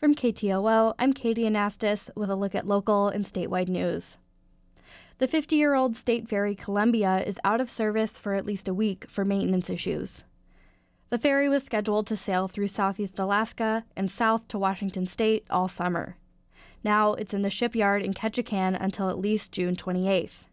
From KTOO, I'm Katie Anastas with a look at local and statewide news. The 50-year-old state ferry Columbia is out of service for at least a week for maintenance issues. The ferry was scheduled to sail through southeast Alaska and south to Washington state all summer. Now it's in the shipyard in Ketchikan until at least June 28th.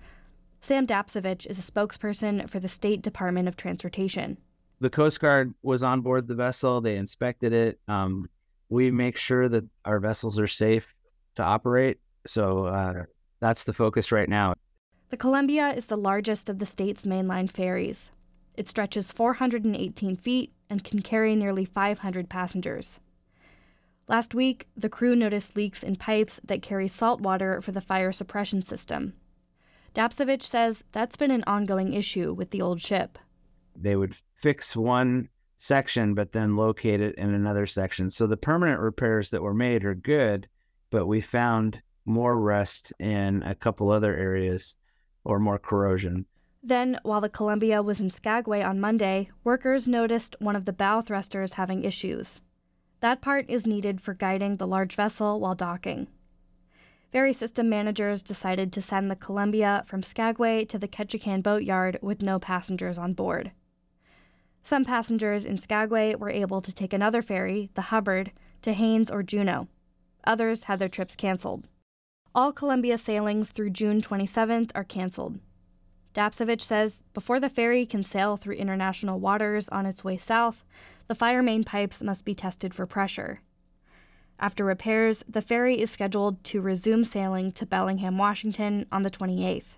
Sam Dapsevich is a spokesperson for the State Department of Transportation. The Coast Guard was on board the vessel. They inspected it. We make sure that our vessels are safe to operate. So that's the focus right now. The Columbia is the largest of the state's mainline ferries. It stretches 418 feet and can carry nearly 500 passengers. Last week, the crew noticed leaks in pipes that carry salt water for the fire suppression system. Dapsevich says that's been an ongoing issue with the old ship. They would fix one section, but then locate it in another section. So the permanent repairs that were made are good, but we found more rust in a couple other areas or more corrosion. Then, while the Columbia was in Skagway on Monday, workers noticed one of the bow thrusters having issues. That part is needed for guiding the large vessel while docking. Ferry system managers decided to send the Columbia from Skagway to the Ketchikan boatyard with no passengers on board. Some passengers in Skagway were able to take another ferry, the Hubbard, to Haines or Juneau. Others had their trips canceled. All Columbia sailings through June 27th are canceled. Dapsevich says before the ferry can sail through international waters on its way south, the fire main pipes must be tested for pressure. After repairs, the ferry is scheduled to resume sailing to Bellingham, Washington on the 28th.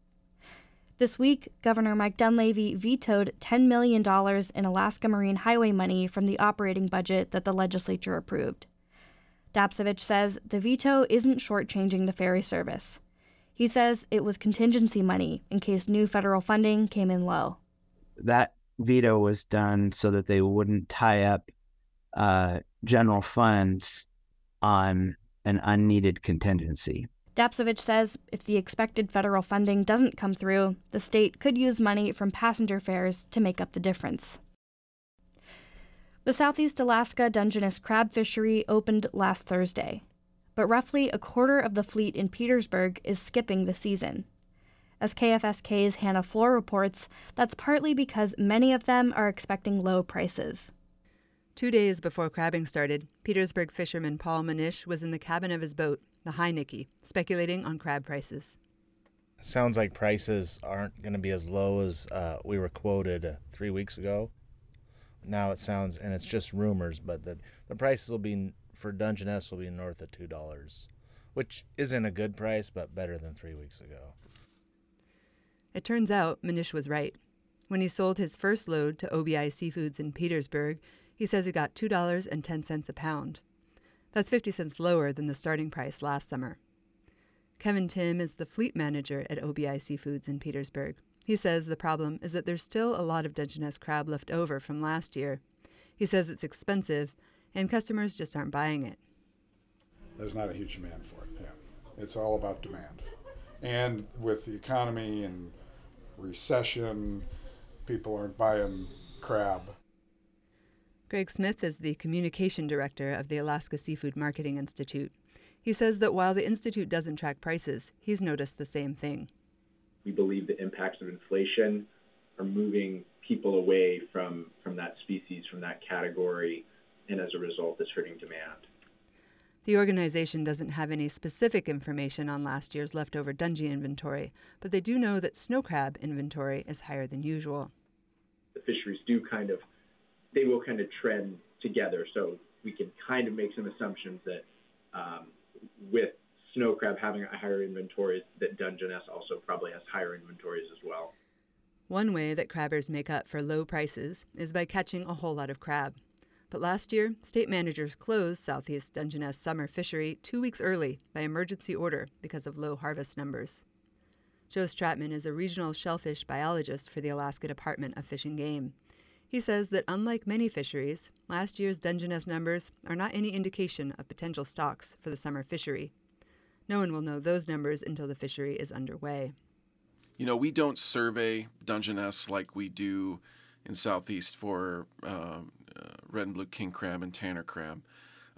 This week, Governor Mike Dunleavy vetoed $10 million in Alaska Marine Highway money from the operating budget that the legislature approved. Dapsevich says the veto isn't shortchanging the ferry service. He says it was contingency money in case new federal funding came in low. That veto was done so that they wouldn't tie up general funds on an unneeded contingency. Dapsevich says if the expected federal funding doesn't come through, the state could use money from passenger fares to make up the difference. The Southeast Alaska Dungeness crab fishery opened last Thursday, but roughly a quarter of the fleet in Petersburg is skipping the season. As KFSK's Hannah Floor reports, that's partly because many of them are expecting low prices. 2 days before crabbing started, Petersburg fisherman Paul Manish was in the cabin of his boat, the Heineke, speculating on crab prices. Sounds like prices aren't going to be as low as we were quoted 3 weeks ago. Now it sounds, and it's just rumors, but the prices will be, for Dungeness, will be north of $2, which isn't a good price, but better than 3 weeks ago. It turns out Manish was right. When he sold his first load to OBI Seafoods in Petersburg, he says he got $2.10 a pound. That's 50 cents lower than the starting price last summer. Kevin Tim is the fleet manager at OBI Seafoods in Petersburg. He says the problem is that there's still a lot of Dungeness crab left over from last year. He says it's expensive, and customers just aren't buying it. There's not a huge demand for it, yeah. It's all about demand. And with the economy and recession, people aren't buying crab. Greg Smith is the communication director of the Alaska Seafood Marketing Institute. He says that while the institute doesn't track prices, he's noticed the same thing. We believe the impacts of inflation are moving people away from that species, from that category, and as a result, it's hurting demand. The organization doesn't have any specific information on last year's leftover Dungeness inventory, but they do know that snow crab inventory is higher than usual. The fisheries they will kind of trend together, so we can kind of make some assumptions that with snow crab having a higher inventory, that Dungeness also probably has higher inventories as well. One way that crabbers make up for low prices is by catching a whole lot of crab. But last year, state managers closed Southeast Dungeness summer fishery 2 weeks early by emergency order because of low harvest numbers. Joe Stratman is a regional shellfish biologist for the Alaska Department of Fish and Game. He says that unlike many fisheries, last year's Dungeness numbers are not any indication of potential stocks for the summer fishery. No one will know those numbers until the fishery is underway. You know, we don't survey Dungeness like we do in Southeast for red and blue king crab and tanner crab.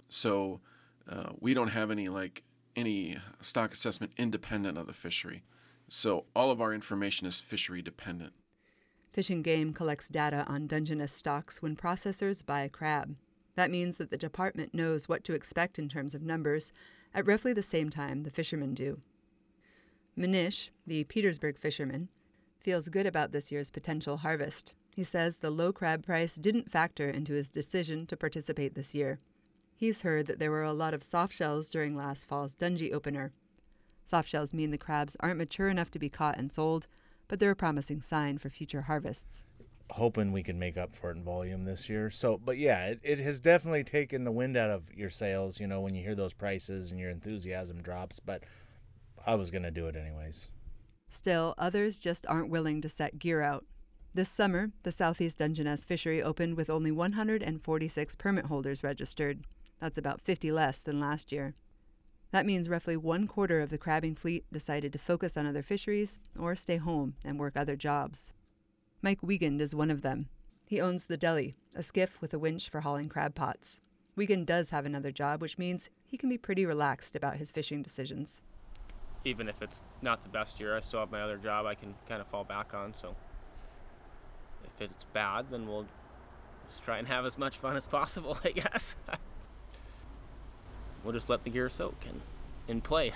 So we don't have any stock assessment independent of the fishery. So all of our information is fishery dependent. Fish and Game collects data on Dungeness stocks when processors buy crab. That means that the department knows what to expect in terms of numbers at roughly the same time the fishermen do. Manish, the Petersburg fisherman, feels good about this year's potential harvest. He says the low crab price didn't factor into his decision to participate this year. He's heard that there were a lot of soft shells during last fall's Dungy opener. Soft shells mean the crabs aren't mature enough to be caught and sold, but they're a promising sign for future harvests. Hoping we can make up for it in volume this year. So, but yeah, it has definitely taken the wind out of your sails, when you hear those prices and your enthusiasm drops, but I was going to do it anyways. Still, others just aren't willing to set gear out. This summer, the Southeast Dungeness fishery opened with only 146 permit holders registered. That's about 50 less than last year. That means roughly 1/4 of the crabbing fleet decided to focus on other fisheries or stay home and work other jobs. Mike Wiegand is one of them. He owns the Deli, a skiff with a winch for hauling crab pots. Wiegand does have another job, which means he can be pretty relaxed about his fishing decisions. Even if it's not the best year, I still have my other job I can kind of fall back on. So if it's bad, then we'll just try and have as much fun as possible, I guess. We'll just let the gear soak and play.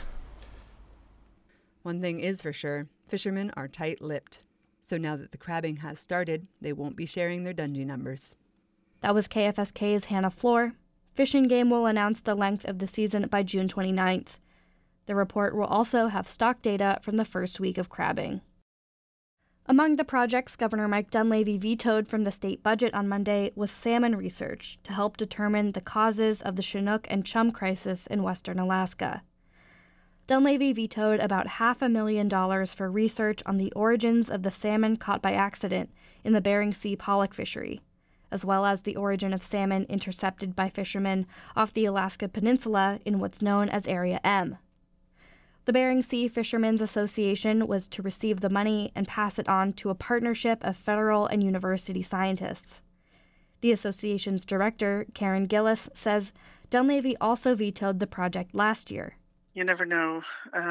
One thing is for sure, fishermen are tight-lipped. So now that the crabbing has started, they won't be sharing their Dungy numbers. That was KFSK's Hannah Floor. Fish and Game will announce the length of the season by June 29th. The report will also have stock data from the first week of crabbing. Among the projects Governor Mike Dunleavy vetoed from the state budget on Monday was salmon research to help determine the causes of the Chinook and chum crisis in western Alaska. Dunleavy vetoed about $500,000 for research on the origins of the salmon caught by accident in the Bering Sea pollock fishery, as well as the origin of salmon intercepted by fishermen off the Alaska Peninsula in what's known as Area M. The Bering Sea Fishermen's Association was to receive the money and pass it on to a partnership of federal and university scientists. The association's director, Karen Gillis, says Dunleavy also vetoed the project last year. You never know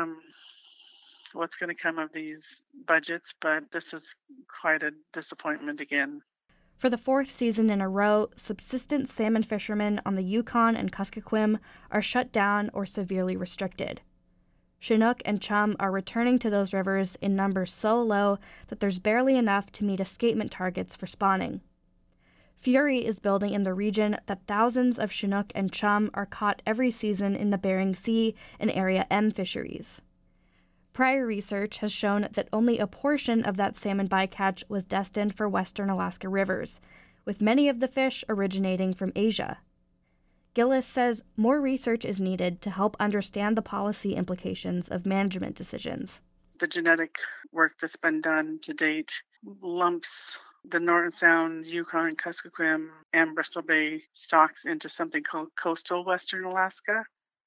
what's going to come of these budgets, but this is quite a disappointment again. For the fourth season in a row, subsistence salmon fishermen on the Yukon and Kuskokwim are shut down or severely restricted. Chinook and chum are returning to those rivers in numbers so low that there's barely enough to meet escapement targets for spawning. Fury is building in the region that thousands of Chinook and chum are caught every season in the Bering Sea and Area M fisheries. Prior research has shown that only a portion of that salmon bycatch was destined for western Alaska rivers, with many of the fish originating from Asia. Gillis says more research is needed to help understand the policy implications of management decisions. The genetic work that's been done to date lumps the Norton Sound, Yukon, Kuskokwim, and Bristol Bay stocks into something called coastal western Alaska.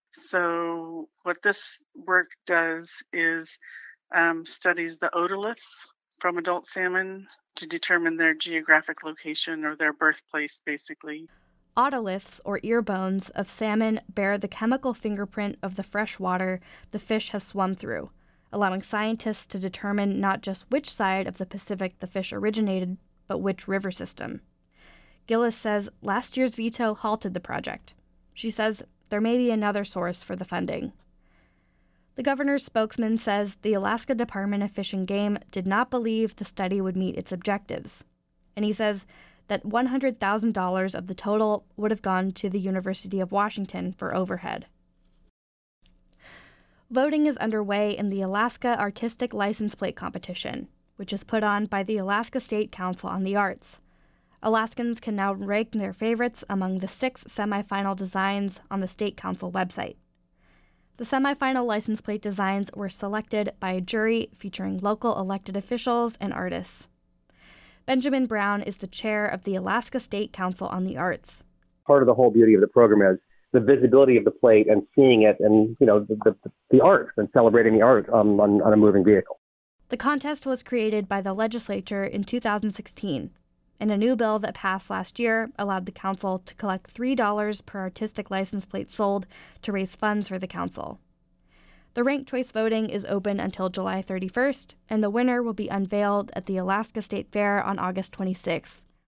So what this work does is studies the otoliths from adult salmon to determine their geographic location or their birthplace, basically. Otoliths, or ear bones, of salmon bear the chemical fingerprint of the fresh water the fish has swum through, allowing scientists to determine not just which side of the Pacific the fish originated, but which river system. Gillis says last year's veto halted the project. She says there may be another source for the funding. The governor's spokesman says the Alaska Department of Fish and Game did not believe the study would meet its objectives, and he says that $100,000 of the total would have gone to the University of Washington for overhead. Voting is underway in the Alaska Artistic License Plate Competition, which is put on by the Alaska State Council on the Arts. Alaskans can now rank their favorites among the 6 semifinal designs on the State Council website. The semifinal license plate designs were selected by a jury featuring local elected officials and artists. Benjamin Brown is the chair of the Alaska State Council on the Arts. Part of the whole beauty of the program is the visibility of the plate and seeing it and, the art and celebrating the art on a moving vehicle. The contest was created by the legislature in 2016, and a new bill that passed last year allowed the council to collect $3 per artistic license plate sold to raise funds for the council. The ranked choice voting is open until July 31st, and the winner will be unveiled at the Alaska State Fair on August 26th.